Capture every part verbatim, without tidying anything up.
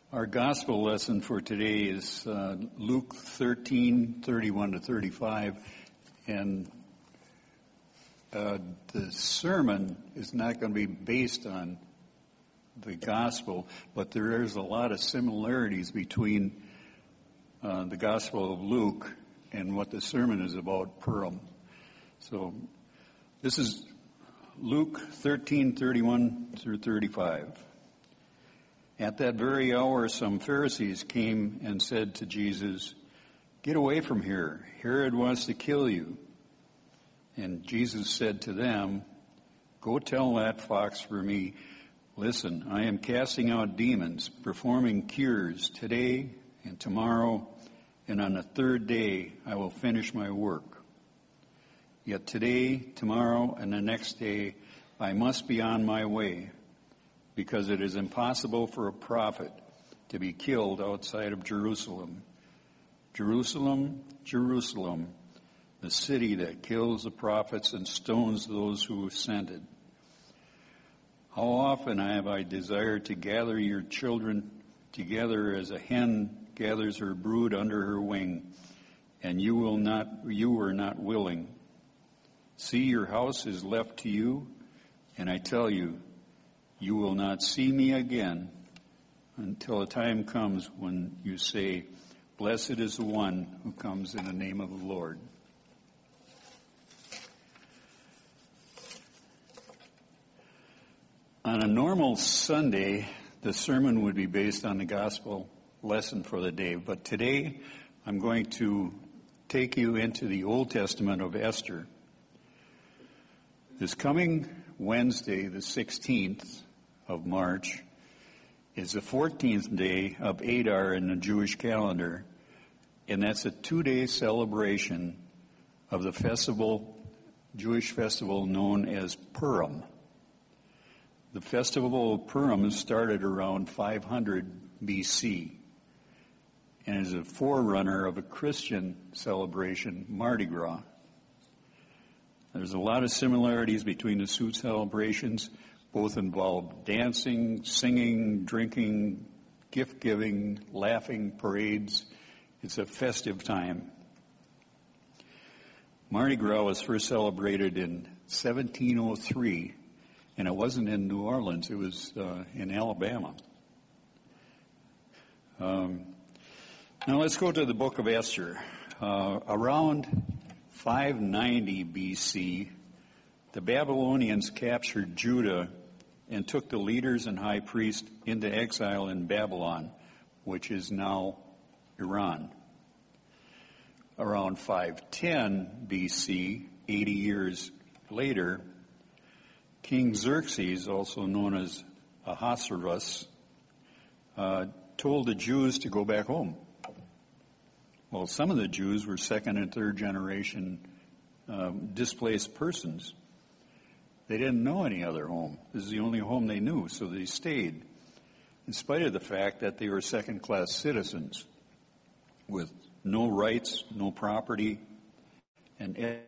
Our gospel lesson for today is uh, Luke thirteen, thirty-one to thirty-five, and uh, the sermon is not going to be based on the gospel, but there is a lot of similarities between uh, the gospel of Luke and what the sermon is about, Purim. So this is Luke thirteen, thirty-one through thirty-five. At that very hour, some Pharisees came and said to Jesus, "Get away from here. Herod wants to kill you." And Jesus said to them, "Go tell that fox for me, listen, I am casting out demons, performing cures today and tomorrow, and on the third day I will finish my work. Yet today, tomorrow, and the next day I must be on my way, because it is impossible for a prophet to be killed outside of Jerusalem. Jerusalem, Jerusalem, the city that kills the prophets and stones those who sent it. How often have I desired to gather your children together as a hen gathers her brood under her wing, and you will not, you were not willing. See, your house is left to you, and I tell you, you will not see me again until a time comes when you say, 'Blessed is the one who comes in the name of the Lord.'" On a normal Sunday, the sermon would be based on the gospel lesson for the day. But today, I'm going to take you into the Old Testament of Esther. This coming Wednesday, the sixteenth of March, is the fourteenth day of Adar in the Jewish calendar, and that's a two-day celebration of the festival, Jewish festival known as Purim. The festival of Purim started around five hundred B C and is a forerunner of a Christian celebration, Mardi Gras. There's a lot of similarities between the two celebrations. Both involve dancing, singing, drinking, gift-giving, laughing, parades. It's a festive time. Mardi Gras was first celebrated in seventeen oh three, and it wasn't in New Orleans. It was uh, in Alabama. Um, now let's go to the book of Esther. Uh, around five ninety B C, the Babylonians captured Judah and took the leaders and high priest into exile in Babylon, which is now Iran. Around five ten B C, eighty years later, King Xerxes, also known as Ahasuerus, uh, told the Jews to go back home. Well, some of the Jews were second and third generation um, displaced persons. They didn't know any other home. This is the only home they knew, so they stayed, in spite of the fact that they were second-class citizens with no rights, no property, and ed-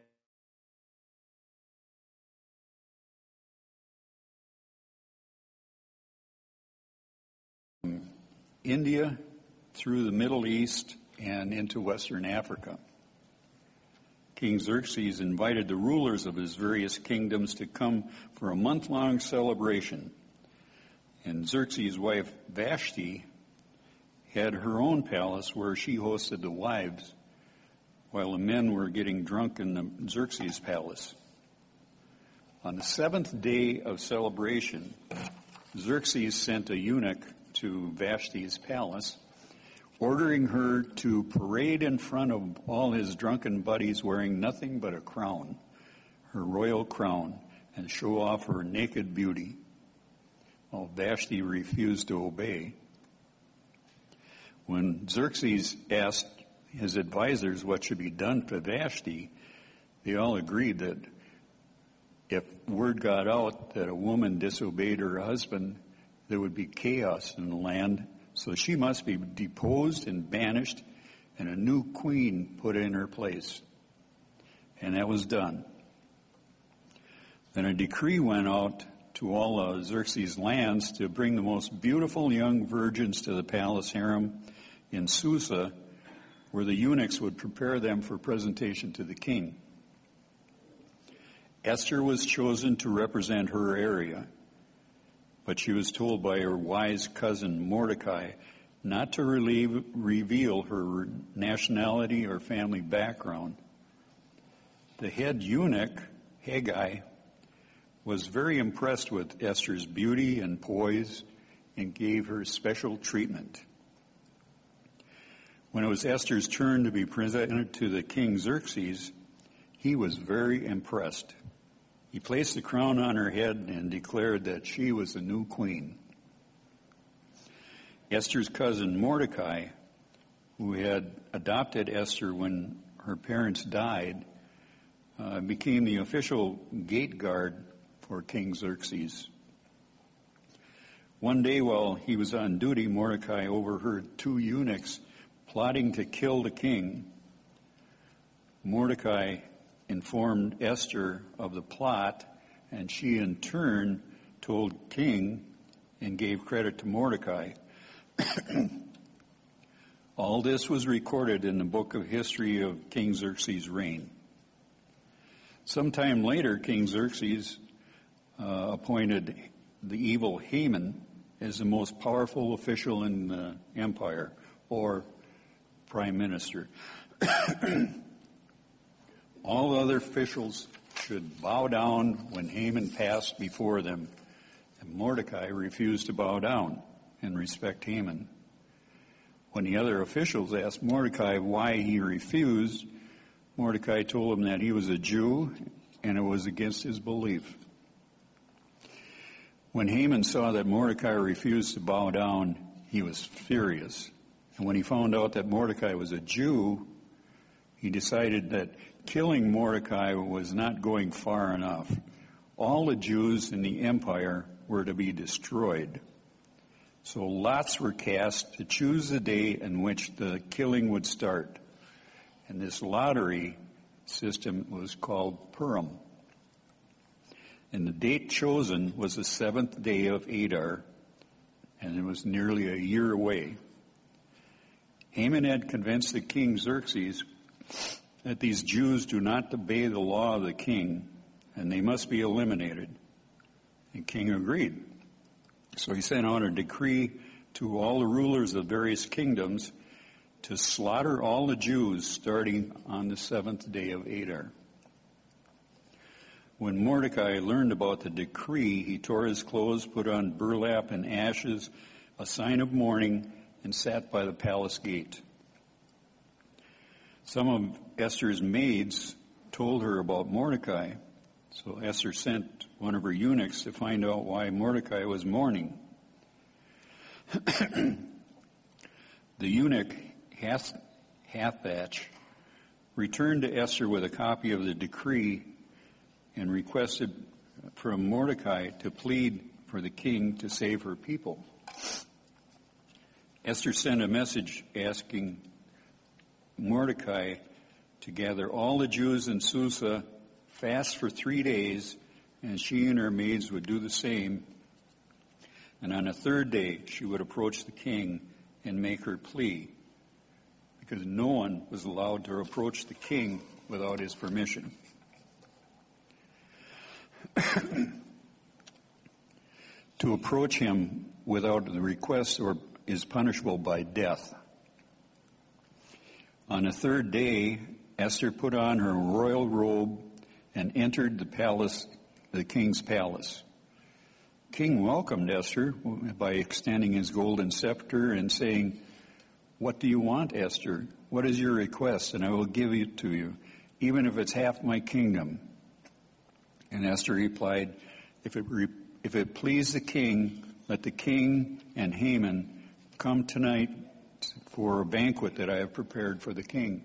India through the Middle East and into Western Africa. King Xerxes invited the rulers of his various kingdoms to come for a month-long celebration. And Xerxes' wife Vashti had her own palace where she hosted the wives, while the men were getting drunk in the Xerxes' palace. On the seventh day of celebration, Xerxes sent a eunuch to Vashti's palace, ordering her to parade in front of all his drunken buddies wearing nothing but a crown, her royal crown, and show off her naked beauty. Well, Vashti refused to obey. When Xerxes asked his advisors what should be done for Vashti, they all agreed that if word got out that a woman disobeyed her husband, there would be chaos in the land. So she must be deposed and banished, and a new queen put in her place. And that was done. Then a decree went out to all uh, Xerxes' lands to bring the most beautiful young virgins to the palace harem in Susa, where the eunuchs would prepare them for presentation to the king. Esther was chosen to represent her area, but she was told by her wise cousin Mordecai not to relieve, reveal her nationality or family background. The head eunuch, Haggai, was very impressed with Esther's beauty and poise and gave her special treatment. When it was Esther's turn to be presented to the king Xerxes, he was very impressed. He placed the crown on her head and declared that she was the new queen. Esther's cousin Mordecai, who had adopted Esther when her parents died, uh, became the official gate guard for King Xerxes. One day while he was on duty, Mordecai overheard two eunuchs plotting to kill the king. Mordecai informed Esther of the plot, and she in turn told King and gave credit to Mordecai. All this was recorded in the book of history of King Xerxes' reign. Sometime later, King Xerxes uh, appointed the evil Haman as the most powerful official in the empire, or prime minister. All other officials should bow down when Haman passed before them, and Mordecai refused to bow down and respect Haman. When the other officials asked Mordecai why he refused, Mordecai told them that he was a Jew and it was against his belief. When Haman saw that Mordecai refused to bow down, he was furious. And when he found out that Mordecai was a Jew, he decided that killing Mordecai was not going far enough. All the Jews in the empire were to be destroyed. So lots were cast to choose the day in which the killing would start. And this lottery system was called Purim. And the date chosen was the seventh day of Adar, and it was nearly a year away. Haman had convinced the king Xerxes that these Jews do not obey the law of the king, and they must be eliminated. The king agreed. So he sent out a decree to all the rulers of various kingdoms to slaughter all the Jews starting on the seventh day of Adar. When Mordecai learned about the decree, he tore his clothes, put on burlap and ashes, a sign of mourning, and sat by the palace gate. Some of Esther's maids told her about Mordecai, so Esther sent one of her eunuchs to find out why Mordecai was mourning. The eunuch, Hathach, returned to Esther with a copy of the decree and requested from Mordecai to plead for the king to save her people. Esther sent a message asking Mordecai to gather all the Jews in Susa, fast for three days, and she and her maids would do the same. And on the third day, she would approach the king and make her plea, because no one was allowed to approach the king without his permission. To approach him without the request or is punishable by death. On the third day, Esther put on her royal robe and entered the palace, the king's palace. King welcomed Esther by extending his golden scepter and saying, "What do you want, Esther? What is your request? And I will give it to you, even if it's half my kingdom." And Esther replied, if it, re- if it please the king, let the king and Haman come tonight for a banquet that I have prepared for the king.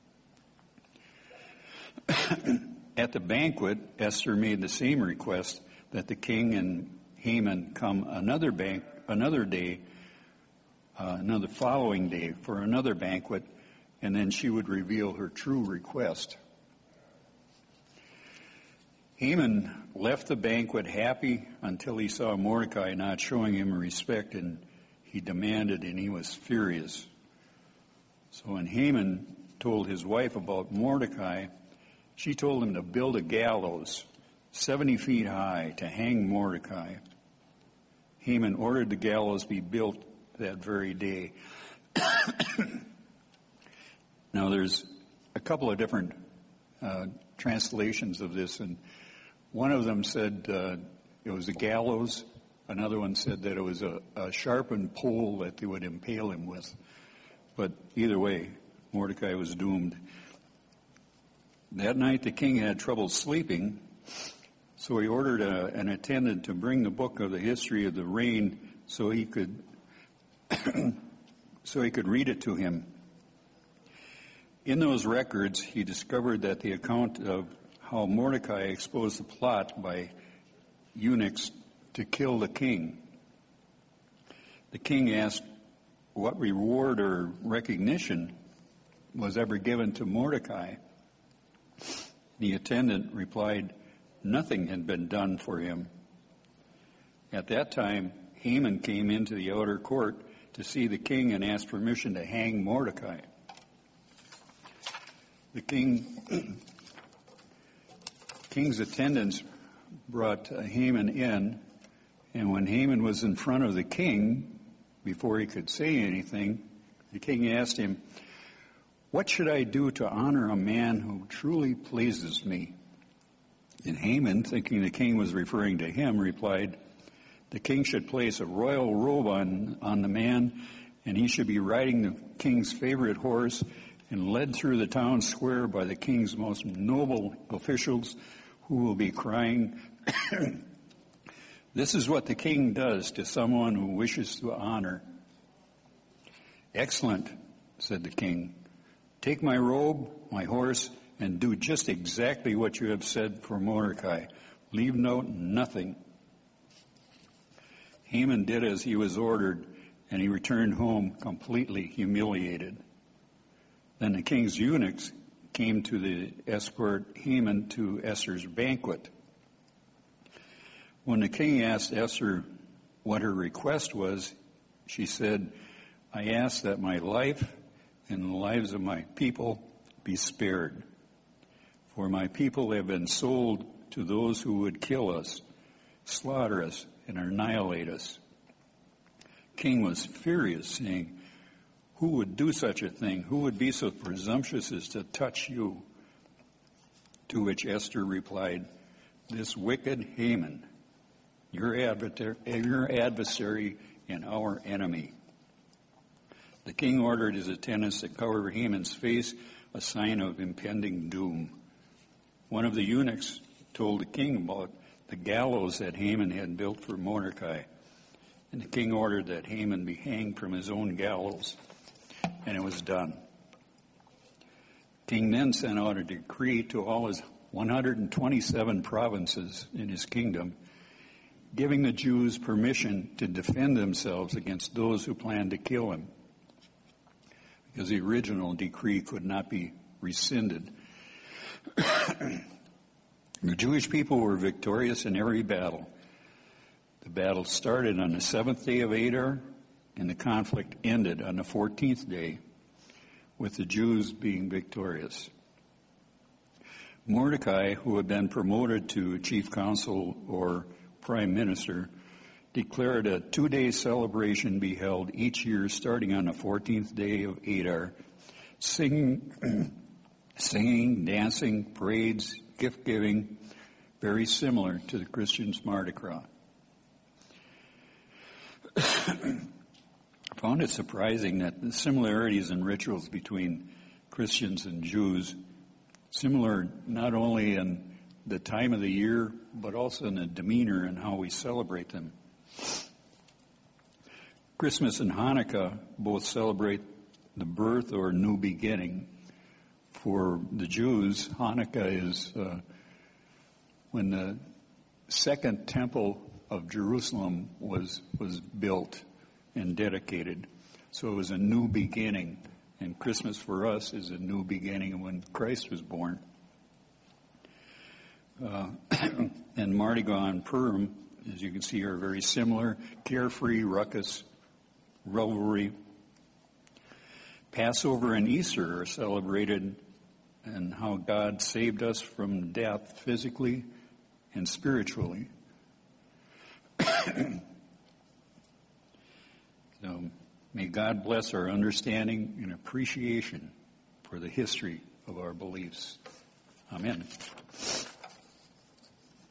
At the banquet, Esther made the same request that the king and Haman come another bank, another day, uh, another following day for another banquet, and then she would reveal her true request. Haman left the banquet happy until he saw Mordecai not showing him respect, and he demanded, and he was furious. So when Haman told his wife about Mordecai, she told him to build a gallows seventy feet high to hang Mordecai. Haman ordered the gallows be built that very day. Now there's a couple of different uh, translations of this, and one of them said uh, it was a gallows. Another one said that it was a, a sharpened pole that they would impale him with. But either way, Mordecai was doomed. That night the king had trouble sleeping, so he ordered a, an attendant to bring the book of the history of the reign so he could so he could read it to him. In those records, he discovered that the account of how Mordecai exposed the plot by eunuchs to kill the king. The king asked what reward or recognition was ever given to Mordecai. The attendant replied, nothing had been done for him. At that time, Haman came into the outer court to see the king and asked permission to hang Mordecai. The king, king's attendants brought Haman in, and when Haman was in front of the king, before he could say anything, the king asked him, what should I do to honor a man who truly pleases me? And Haman, thinking the king was referring to him, replied, the king should place a royal robe on, on the man, and he should be riding the king's favorite horse and led through the town square by the king's most noble officials, who will be crying, this is what the king does to someone who wishes to honor. Excellent, said the king. Take my robe, my horse, and do just exactly what you have said for Mordecai. Leave note nothing. Haman did as he was ordered, and he returned home completely humiliated. Then the king's eunuchs came to the escort Haman to Esther's banquet. When the king asked Esther what her request was, she said, I ask that my life and the lives of my people be spared. For my people have been sold to those who would kill us, slaughter us, and annihilate us. King was furious, saying, who would do such a thing? Who would be so presumptuous as to touch you? To which Esther replied, this wicked Haman, your adversary, your adversary and our enemy. The king ordered his attendants to cover Haman's face, a sign of impending doom. One of the eunuchs told the king about the gallows that Haman had built for Mordecai, and the king ordered that Haman be hanged from his own gallows, and it was done. The king then sent out a decree to all his one hundred twenty-seven provinces in his kingdom, giving the Jews permission to defend themselves against those who planned to kill him, because the original decree could not be rescinded. The Jewish people were victorious in every battle. The battle started on the seventh day of Adar, and the conflict ended on the fourteenth day, with the Jews being victorious. Mordecai, who had been promoted to chief counsel or prime minister, declared a two-day celebration be held each year starting on the fourteenth day of Adar, singing, singing, dancing, parades, gift-giving, very similar to the Christian's Mardi Gras. I found it surprising that the similarities in rituals between Christians and Jews, similar not only in the time of the year, but also in the demeanor and how we celebrate them. Christmas and Hanukkah both celebrate the birth or new beginning. For the Jews, Hanukkah is uh, when the second temple of Jerusalem was was built and dedicated. So it was a new beginning. And Christmas for us is a new beginning when Christ was born. uh, and Mardi Gras and Purim, as you can see, are very similar. Carefree, ruckus, revelry. Passover and Easter are celebrated and how God saved us from death physically and spiritually. So may God bless our understanding and appreciation for the history of our beliefs. Amen.